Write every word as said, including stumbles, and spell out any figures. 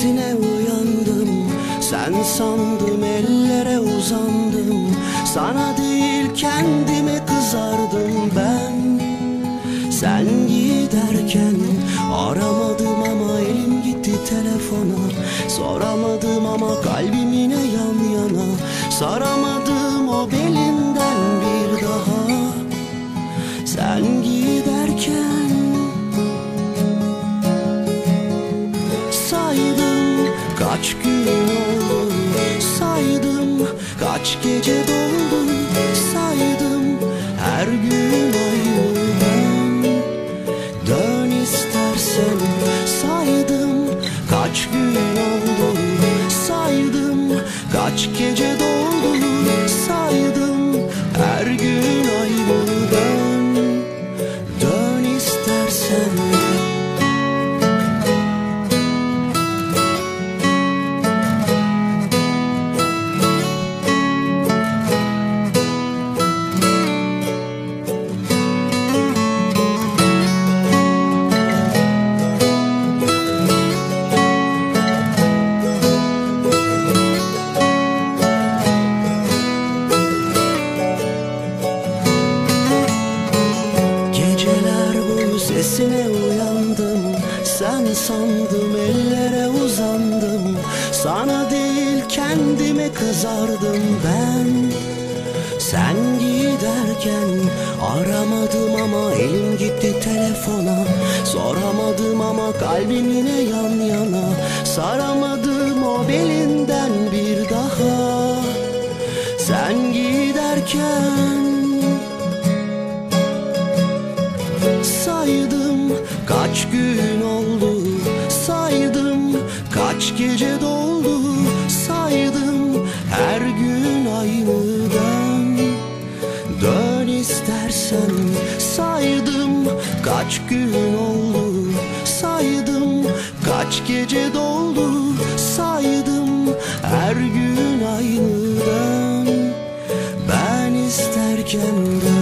sesine uyandım. Sen sandım, ellere uzandım. Sana değil kendime kızardım ben. Sen giderken aramadım ama elim gitti telefona. Soramadım ama kalbim yine yan yana. Saramadım o belimden bir daha. Sen giderken saydım kaç gün oldu, saydım kaç gece doldu, saydım her gün aynı ben. Dön istersen, saydım kaç gün oldu, saydım kaç gece doldu, saydım her gün aynı ben. Dön istersen. Sesine uyandım, sen sandım, ellere uzandım. Sana değil kendime kızardım ben. Sen giderken aramadım ama elim gitti telefona. Soramadım ama kalbim yine yan yana. Saramadım o belinden bir daha. Sen giderken saydım kaç gün oldu, saydım kaç gece doldu, saydım her gün aynı ben. Dön istersen, saydım kaç gün oldu, saydım kaç gece doldu, saydım her gün aynı ben. Ben isterken de